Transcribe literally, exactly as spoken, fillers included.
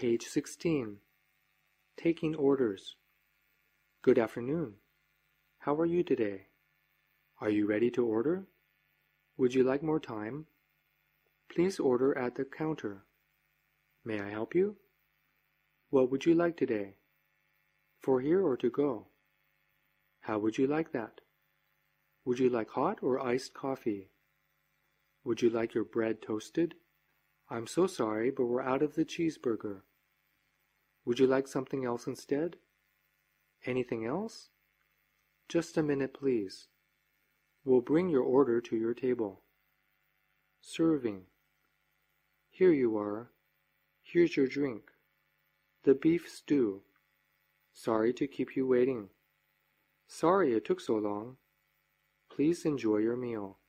Page sixteen. Taking orders. Good afternoon. How are you today? Are you ready to order? Would you like more time? Please order at the counter. May I help you? What would you like today? For here or to go? How would you like that? Would you like hot or iced coffee? Would you like your bread toasted? I'm so sorry, but we're out of the cheeseburger. Would you like something else instead? Anything else? Just a minute, please. We'll bring your order to your table. Serving. Here you are. Here's your drink. The beef stew. Sorry to keep you waiting. Sorry it took so long. Please enjoy your meal.